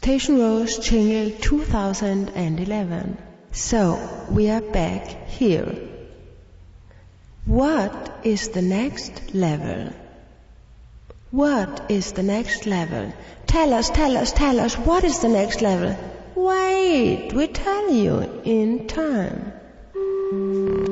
Station Rose Jingle 2011. So, we are back here. What is the next level? What is the next level? Tell us, what is the next level? Wait, we tell you in time.